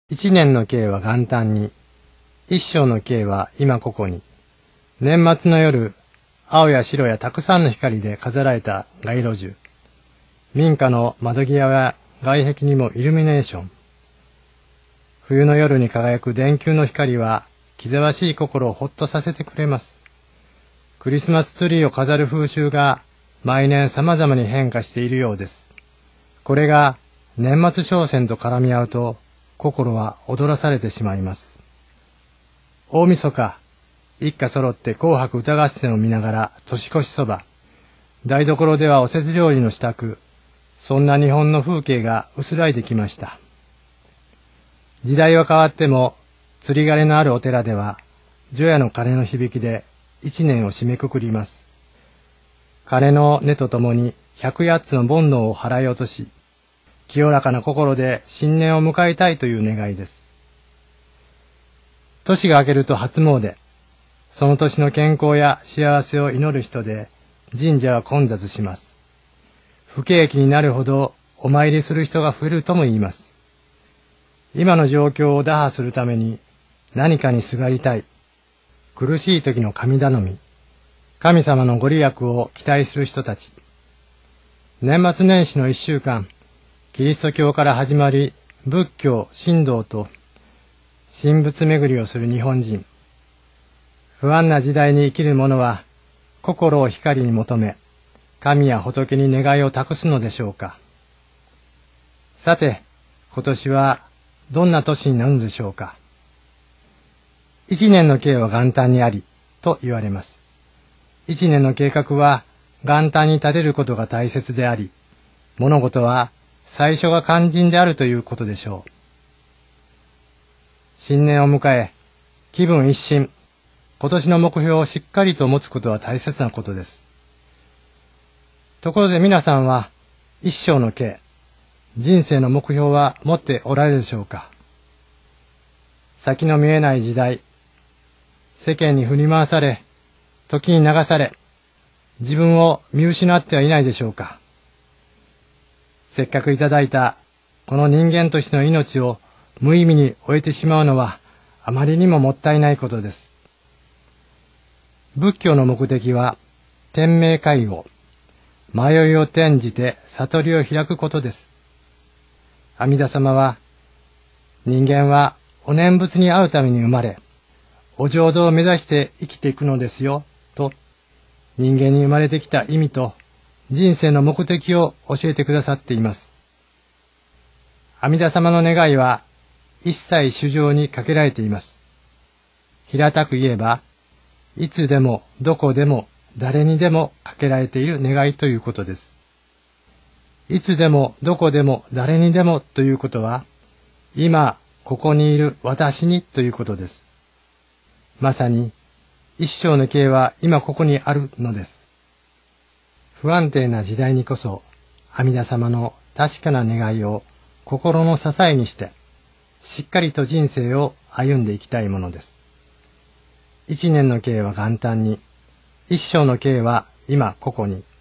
一年の計は元旦に、一生の計は今ここに。年末の夜、青や白やたくさんの光で飾られた街路樹。民家の窓際や外壁にもイルミネーション。冬の夜に輝く電球の光は、気ぜわしい心をほっとさせてくれます。クリスマスツリーを飾る風習が、毎年様々に変化しているようです。これが、年末商戦と絡み合うと、心は踊らされてしまいます。大晦日、一家揃って紅白歌合戦を見ながら年越しそば、台所ではおせち料理の支度、そんな日本の風景が薄らいできました。時代は変わっても、釣り鐘のあるお寺では、除夜の鐘の響きで一年を締めくくります。鐘の音とともに108つの煩悩を払い落とし、清らかな心で新年を迎えたいという願いです。年が明けると初詣、その年の健康や幸せを祈る人で神社は混雑します。不景気になるほどお参りする人が増えるとも言います。今の状況を打破するために何かにすがりたい、苦しい時の神頼み、神様のご利益を期待する人たち。年末年始の一週間、キリスト教から始まり、仏教、神道と神仏巡りをする日本人。不安な時代に生きる者は、心を光に求め、神や仏に願いを託すのでしょうか。さて、今年はどんな年になるのでしょうか。一年の計は元旦にあり、と言われます。一年の計画は元旦に立てることが大切であり、物事は最初が肝心であるということでしょう。新年を迎え、気分一新、今年の目標をしっかりと持つことは大切なことです。ところで皆さんは、一生の計、人生の目標は持っておられるでしょうか。先の見えない時代、世間に振り回され、時に流され、自分を見失ってはいないでしょうか。せっかくいただいたこの人間としての命を無意味に終えてしまうのはあまりにももったいないことです。仏教の目的は天命開悟、迷いを転じて悟りを開くことです。阿弥陀様は、人間はお念仏に会うために生まれ、お浄土を目指して生きていくのですよ、と人間に生まれてきた意味と人生の目的を教えてくださっています。阿弥陀様の願いは一切衆生にかけられています。平たく言えば、いつでもどこでも誰にでもかけられている願いということです。いつでもどこでも誰にでもということは、今ここにいる私にということです。まさに一生の計は今ここにあるのです。不安定な時代にこそ阿弥陀様の確かな願いを心の支えにして、しっかりと人生を歩んでいきたいものです。一年の計は元旦に、一生の計は今ここに。